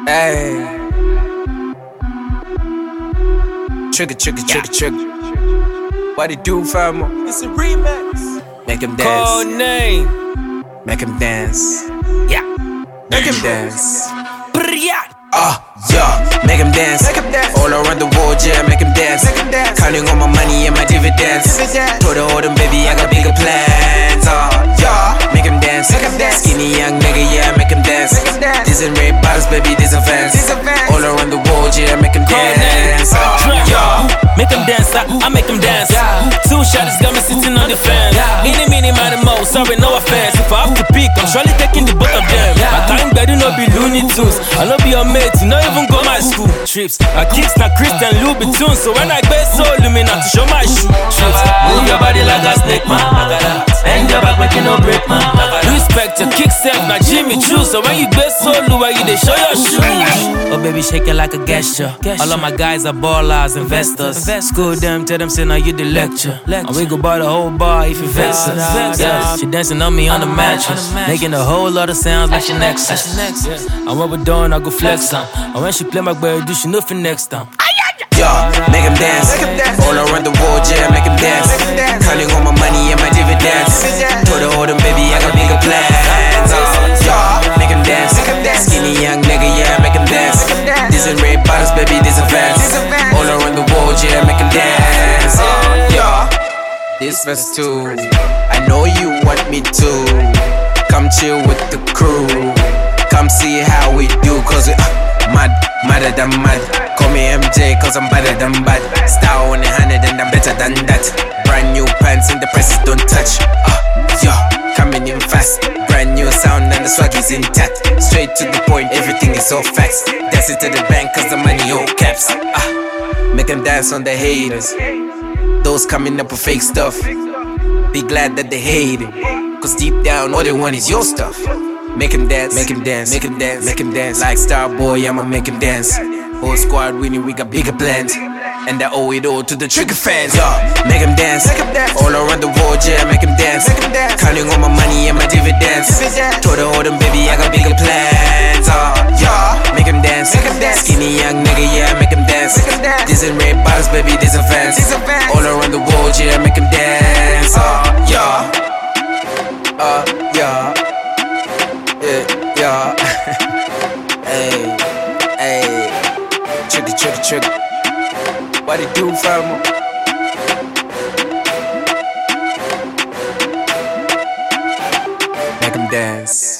Hey. Trigger. What it do, famo? It's a remix. Make him dance. Code name. Make him dance. Yeah. Make him dance. Brilliant. Yeah. Make him dance. All around the world, yeah, make him dance. Counting all my money and my dividends. Told him, baby, I got bigger plans. Yeah. Make him dance. Skinny young nigga, yeah, make him dance. This and red bottles, baby, this a Vans. All around the world, yeah, make him dance. Yeah. Make him dance, I make him dance. Two shots got me sitting on the fence. Any, mini, man, most, sorry, no offense. If I have to pick, I'm surely taking the both of them. My time better not be Looney Tunes. I no be your mate, you not even go my school trips. I kicks na Christian Louboutin. So when I get so lumina to show my shoe trips. Move your body like a snake, man. Bend your back, make you no break, man. Respect your kick self, na Jimmy Choo. So when you get so low, you they show your shoes. Oh baby, shake it like a gesture. All of my guys are ballers, investors. School them, tell them say now you the lecture. And we go buy the whole bar if you vex us. Yeah, she dancing on me on the mattress, making a whole lot of sounds like she next. And when we're done, I go flex on. And when she play my bird, do she know for next time? Yeah, make him dance. All around the world, yeah, make him dance. Counting all my money and my dividends. Told him, baby, I got bigger plans. Yeah, make him dance. Skinny young nigga, yeah, make him dance. This and red bottles, baby, this a Vans. All around the world, yeah, make him dance. Yeah, this verse too. I know you want me to come chill with the crew. Come see how we do, cause we madder than mad. Call me MJ, cause I'm better than bad. Star on the 100 and I'm better than that. Brand new pants and the prices don't touch. Yeah, coming in fast. Brand new sound and the swag is intact. Straight to the point, everything is so fast. Dance it to the bank cause the money all caps. Make them dance on the haters. Those coming up with fake stuff. Be glad that they hate it, cause deep down all they want is your stuff. Make him dance, make him dance, make him dance, make him dance. Like Starboy, I'ma make him dance. Whole squad winning, we got bigger plans. And I owe it all to the Trigger fans. Yeah, make him dance. All around the world, yeah, make him dance. Counting all my money and my dividends. Told him, baby, I got bigger plans. Yeah, make him dance. Skinny young nigga, yeah, make him dance. This and red bottles, baby, this a Vans. All around the world, yeah, make him dance. Yeah. Yeah. Hey. Trigger. What it do, famo? Make him dance.